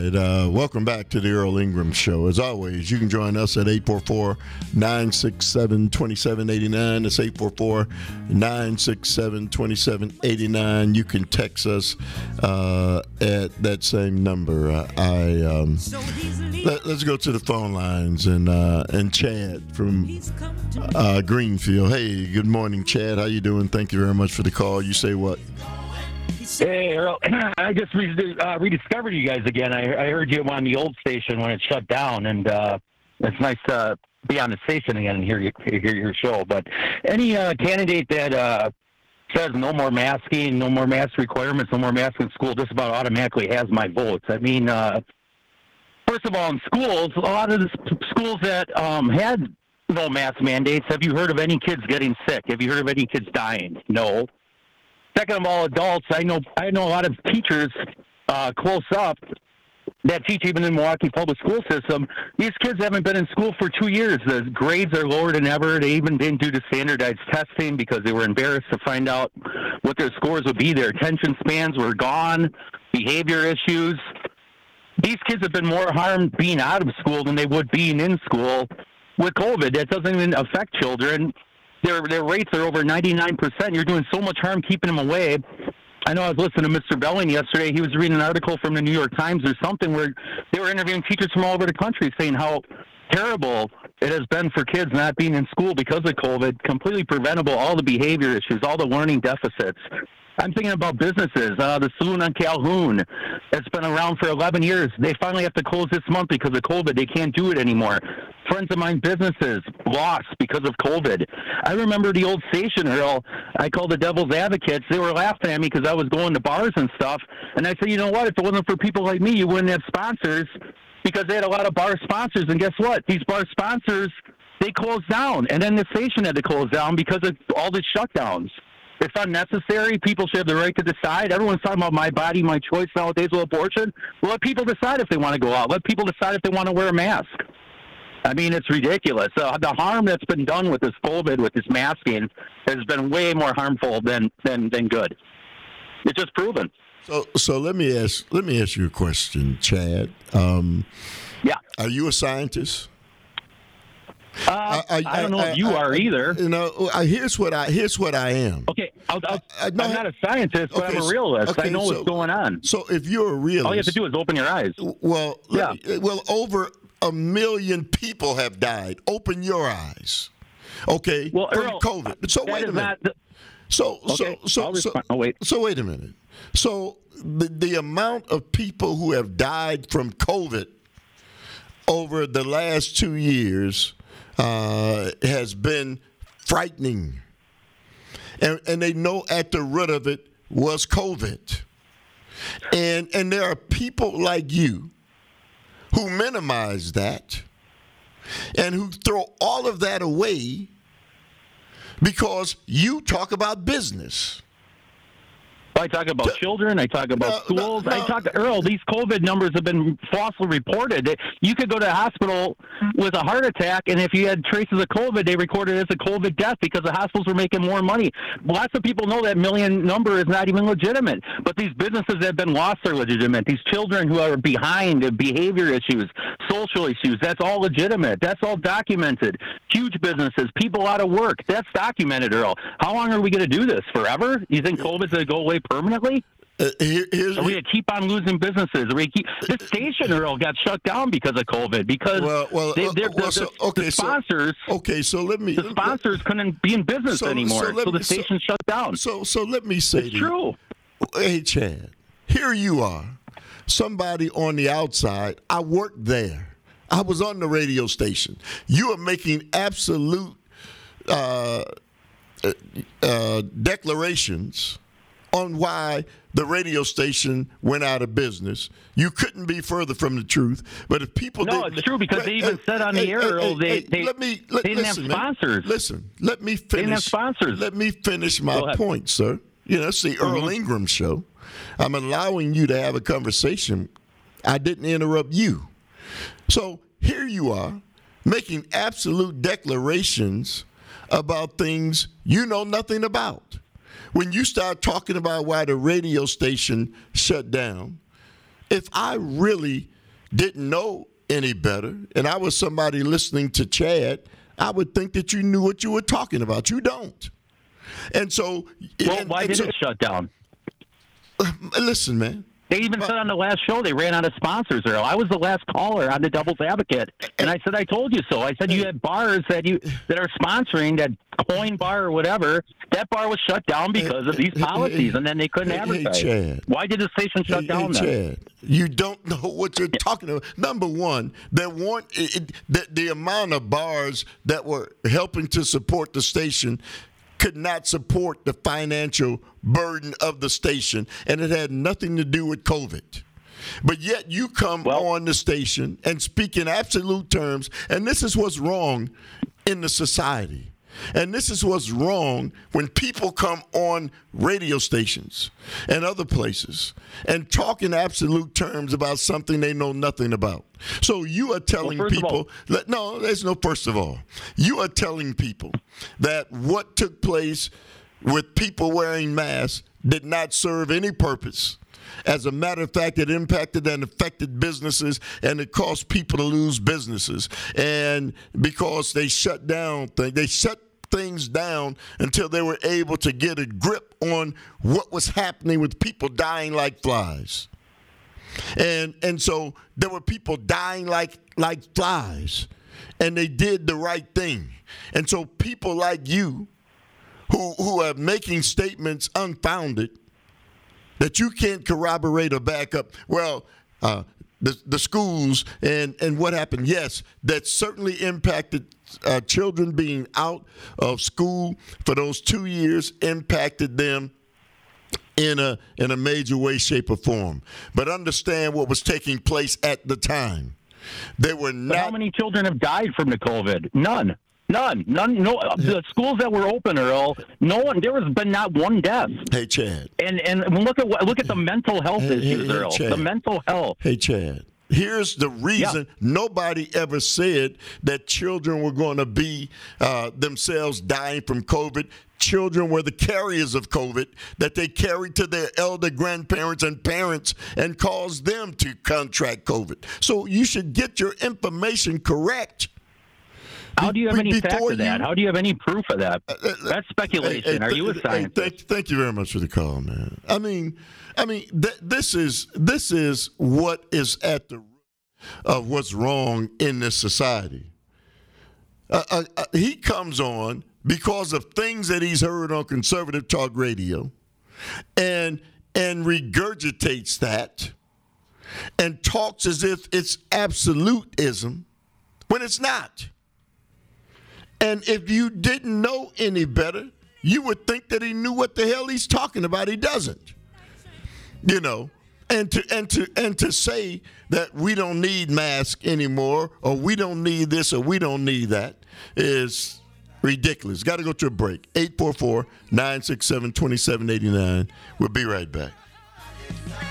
right. Welcome back to the Earl Ingram Show. As always, you can join us at 844-967-2789. That's 844-967-2789. You can text us at that same number. Let's go to the phone lines and Chad from Greenfield. Hey, good morning, Chad. How you doing? Thank you very much for the call. You say what? Hey, Earl. I just rediscovered you guys again. I heard you on the old station when it shut down, and it's nice to be on the station again and hear your show. But any candidate that says no more masking, no more mask requirements, no more masks in school just about automatically has my votes. I mean, first of all, in schools, a lot of the schools that had no mask mandates, have you heard of any kids getting sick? Have you heard of any kids dying? No. Second of all, adults, I know a lot of teachers close up that teach even in the Milwaukee public school system. These kids haven't been in school for 2 years. The grades are lower than ever. They even didn't do the standardized testing because they were embarrassed to find out what their scores would be. Their attention spans were gone, behavior issues. These kids have been more harmed being out of school than they would being in school with COVID. That doesn't even affect children. Their rates are over 99%. You're doing so much harm keeping them away. I know I was listening to Mr. Belling yesterday. He was reading an article from the New York Times or something where they were interviewing teachers from all over the country saying how terrible it has been for kids not being in school because of COVID, completely preventable, all the behavior issues, all the learning deficits. I'm thinking about businesses. The saloon on Calhoun, it's been around for 11 years. They finally have to close this month because of COVID. They can't do it anymore. Friends of mine, businesses, lost because of COVID. I remember the old station, Earl. I called the Devil's Advocates. They were laughing at me because I was going to bars and stuff. And I said, you know what? If it wasn't for people like me, you wouldn't have sponsors because they had a lot of bar sponsors. And guess what? These bar sponsors, they closed down. And then the station had to close down because of all the shutdowns. It's unnecessary. People should have the right to decide. Everyone's talking about my body, my choice nowadays with abortion. Well, let people decide if they want to go out. Let people decide if they want to wear a mask. I mean, it's ridiculous. The harm that's been done with this COVID, with this masking, has been way more harmful than good. It's just proven. So let me ask you a question, Chad. Yeah. Are you a scientist? I don't know if you are either. You know, here's what I am. Okay, I'm not a scientist, but I'm a realist. Okay, I know what's going on. So if you're a realist, all you have to do is open your eyes. Well, over 1 million people have died. Open your eyes. Okay, well, from Earl, COVID. So wait a minute. So wait a minute. So the amount of people who have died from COVID over the last 2 years has been frightening. And they know at the root of it was COVID. And there are people like you who minimize that and who throw all of that away because you talk about business. I talk about children. I talk about schools. Earl, these COVID numbers have been falsely reported. You could go to the hospital with a heart attack, and if you had traces of COVID, they recorded it as a COVID death because the hospitals were making more money. Lots of people know that million number is not even legitimate, but these businesses that have been lost are legitimate. These children who are behind in behavior issues, social issues, that's all legitimate. That's all documented. Huge businesses, people out of work, that's documented, Earl. How long are we going to do this? Forever? You think COVID's going to go away permanently? Are we going to keep on losing businesses? This station, Earl, got shut down because of COVID because the sponsors. Okay, so the sponsors couldn't be in business anymore, so the station shut down. So let me say it's true. Hey, Chad, here you are, somebody on the outside. I worked there. I was on the radio station. You are making absolute declarations on why the radio station went out of business. You couldn't be further from the truth. But if people it's true because they even said on the air, they didn't have sponsors. Listen, let me finish. They didn't have sponsors. Let me finish my point, sir. You know, it's the Earl Ingram Show. I'm allowing you to have a conversation. I didn't interrupt you. So here you are making absolute declarations about things you know nothing about. When you start talking about why the radio station shut down, if I really didn't know any better, and I was somebody listening to Chad, I would think that you knew what you were talking about. You don't. And so... why did it shut down? Listen, man. They even said on the last show they ran out of sponsors, Earl. I was the last caller on the Devil's Advocate, and I said, I told you so. I said you had bars that are sponsoring, that Coin Bar or whatever. That bar was shut down because of these policies, and then they couldn't advertise. Chad. Why did the station shut down then? Chad, you don't know what you're talking about. Number one, there weren't the amount of bars that were helping to support the station could not support the financial burden of the station, and it had nothing to do with COVID. But yet you come on the station and speak in absolute terms, and this is what's wrong in the society. And this is what's wrong when people come on radio stations and other places and talk in absolute terms about something they know nothing about. So you are telling people, no, there's no first of all. You are telling people that what took place with people wearing masks did not serve any purpose. As a matter of fact, it impacted and affected businesses, and it caused people to lose businesses. And because they shut down things, they shut things down until they were able to get a grip on what was happening with people dying like flies. And so there were people dying like flies, and they did the right thing. And so people like you who are making statements unfounded that you can't corroborate or back up, the schools and what happened, yes, that certainly impacted children being out of school for those 2 years, impacted them in a major way, shape, or form. But understand what was taking place at the time. They were not. But how many children have died from the COVID? None. No. The schools that were open, Earl, no one. There has been not one death. Hey, Chad. And look at the mental health issues, Earl. Chad. The mental health. Hey, Chad. Here's the reason nobody ever said that children were going to be themselves dying from COVID. Children were the carriers of COVID, that they carried to their elder grandparents and parents and caused them to contract COVID. So you should get your information correct. How do you have any fact of that? How do you have any proof of that? That's speculation. Are you a scientist? Thank you very much for the call, man. I mean, this is what is at the root of what's wrong in this society. He comes on because of things that he's heard on conservative talk radio, and regurgitates that, and talks as if it's absolutism when it's not. And if you didn't know any better, you would think that he knew what the hell he's talking about. He doesn't. You know, and to say that we don't need masks anymore, or we don't need this, or we don't need that, is ridiculous. Got to go to a break. 844-967-2789. We'll be right back.